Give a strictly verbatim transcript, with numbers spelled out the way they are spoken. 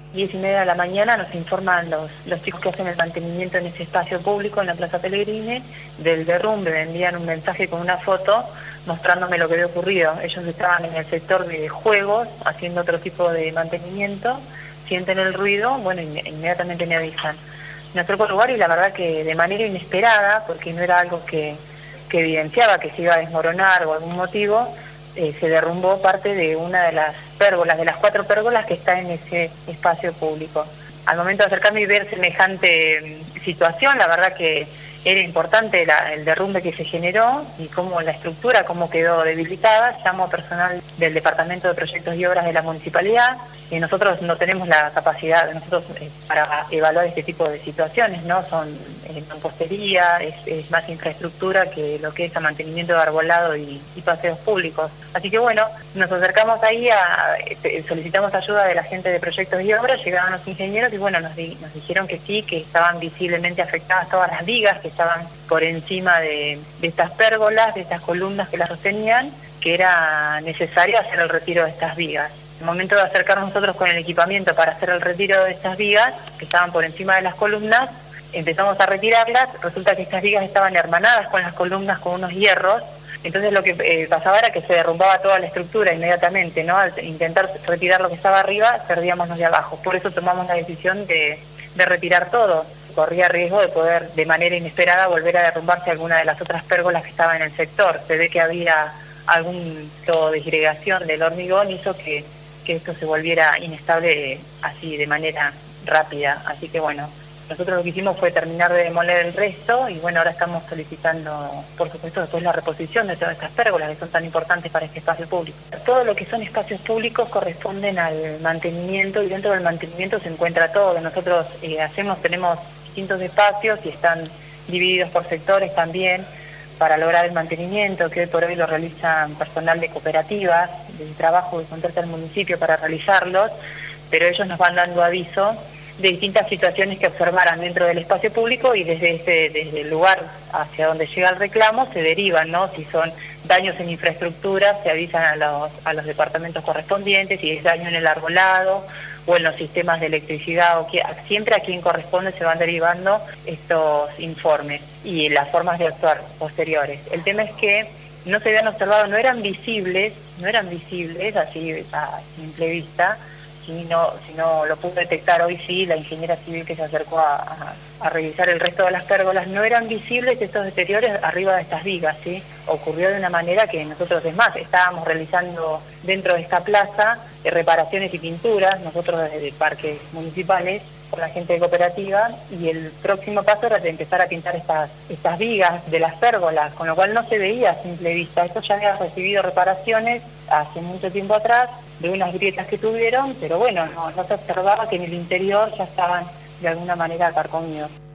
diez y media de la mañana nos informan los, los chicos que hacen el mantenimiento en ese espacio público en la Plaza Pellegrini del derrumbe. Me envían un mensaje con una foto mostrándome lo que había ocurrido. Ellos estaban en el sector de juegos haciendo otro tipo de mantenimiento, sienten el ruido, bueno, inmediatamente me avisan. Me acerco al lugar y la verdad que de manera inesperada, porque no era algo que, que evidenciaba que se iba a desmoronar o algún motivo, eh, se derrumbó parte de una de las pérgolas, de las cuatro pérgolas que está en ese espacio público. Al momento de acercarme y ver semejante situación, la verdad que era importante la, el derrumbe que se generó y cómo la estructura, cómo quedó debilitada. Llamo a personal del Departamento de Proyectos y Obras de la Municipalidad, y nosotros no tenemos la capacidad nosotros eh, para evaluar este tipo de situaciones, ¿no? Son eh, mampostería, es, es más infraestructura que lo que es a mantenimiento de arbolado y, y paseos públicos. Así que bueno, nos acercamos ahí, a, eh, solicitamos ayuda de la gente de Proyectos y Obras, llegaron los ingenieros y bueno, nos, di, nos dijeron que sí, que estaban visiblemente afectadas todas las vigas que estaban por encima de, de estas pérgolas, de estas columnas que las sostenían, que era necesario hacer el retiro de estas vigas. En el momento de acercarnos nosotros con el equipamiento para hacer el retiro de estas vigas, que estaban por encima de las columnas, empezamos a retirarlas. Resulta que estas vigas estaban hermanadas con las columnas con unos hierros, entonces lo que eh, pasaba era que se derrumbaba toda la estructura inmediatamente, ¿no? Al intentar retirar lo que estaba arriba, perdíamos los de abajo. Por eso tomamos la decisión de, de retirar todo. Corría riesgo de poder, de manera inesperada, volver a derrumbarse alguna de las otras pérgolas que estaban en el sector. Se ve que había algún tipo de disgregación del hormigón, hizo que que esto se volviera inestable eh, así de manera rápida. Así que bueno, nosotros lo que hicimos fue terminar de demoler el resto y bueno, ahora estamos solicitando, por supuesto, después la reposición de todas estas pérgolas que son tan importantes para este espacio público. Todo lo que son espacios públicos corresponden al mantenimiento y dentro del mantenimiento se encuentra todo. Nosotros eh, hacemos, tenemos distintos espacios y están divididos por sectores también para lograr el mantenimiento, que hoy por hoy lo realizan personal de cooperativas, del trabajo que contrata el municipio para realizarlos, pero ellos nos van dando aviso de distintas situaciones que observaran dentro del espacio público y desde ese, desde el lugar hacia donde llega el reclamo se derivan, ¿no? Si son daños en infraestructura, se avisan a los, a los departamentos correspondientes, si es daño en el arbolado o en los sistemas de electricidad, o que, siempre a quien corresponde se van derivando estos informes y las formas de actuar posteriores. El tema es que no se habían observado, no eran visibles, no eran visibles así a simple vista, si no, si no lo pudo detectar hoy sí, la ingeniera civil que se acercó a, a, a revisar el resto de las pérgolas, no eran visibles estos deterioros arriba de estas vigas, ¿sí? Ocurrió de una manera que nosotros, es más, estábamos realizando dentro de esta plaza eh, reparaciones y pinturas, nosotros desde parques municipales, con la gente de cooperativa, y el próximo paso era de empezar a pintar estas, estas vigas de las pérgolas, con lo cual no se veía a simple vista. Esto ya había recibido reparaciones hace mucho tiempo atrás, de unas grietas que tuvieron, pero bueno, no, no se observaba que en el interior ya estaban de alguna manera carcomidos.